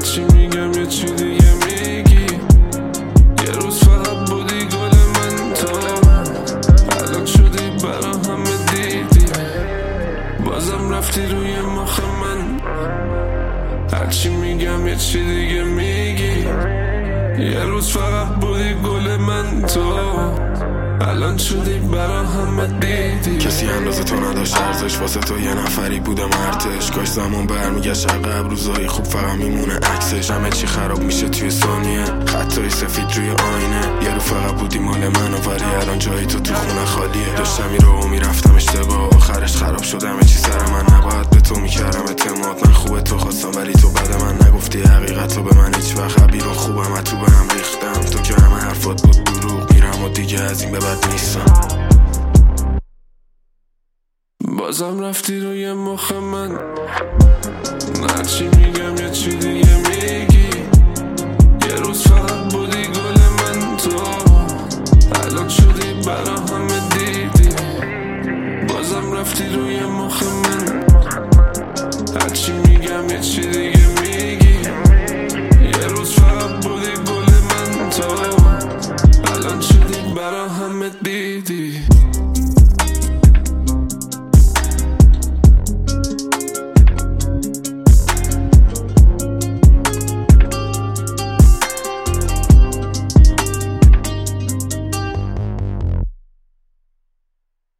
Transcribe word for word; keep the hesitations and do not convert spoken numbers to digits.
هرچی میگم یه چی دیگه میگی. یه روز فقط بودی گل من تو، الان شدی برا همه دیدی. بازم رفتی روی مخ من، هرچی میگم یه چی دیگه میگی. یه روز فقط بودی گل من تو، الان شدی برا همه دیدی. کسی اندازه تو نداشت ارزش، واسه تو یه نفری بودم ارتش. کاش زمان برمیگشت عقب، روزای خوب فقط میمونه عکسش. همه چی خراب میشه توی ثانیه، خطای سفید روی آینه. یه رو فقط بودی مال من، ولی الان جایی تو تو خونه خالیه. داشتم میرو و میرفتم اشتباه، آخرش خراب شد همه چی سر من. نباید به تو میکردم اعتماد، من خوبه تو خواستم ولی تو بعد من نگفتی حقیقت رو به من هیچ وقت. بیرون خوبم تو به هم ریختم، تو که همه حرفات بود دروغ. میرم و دیگه از این به بعد نیستم. بازم رفتی روی مخ من،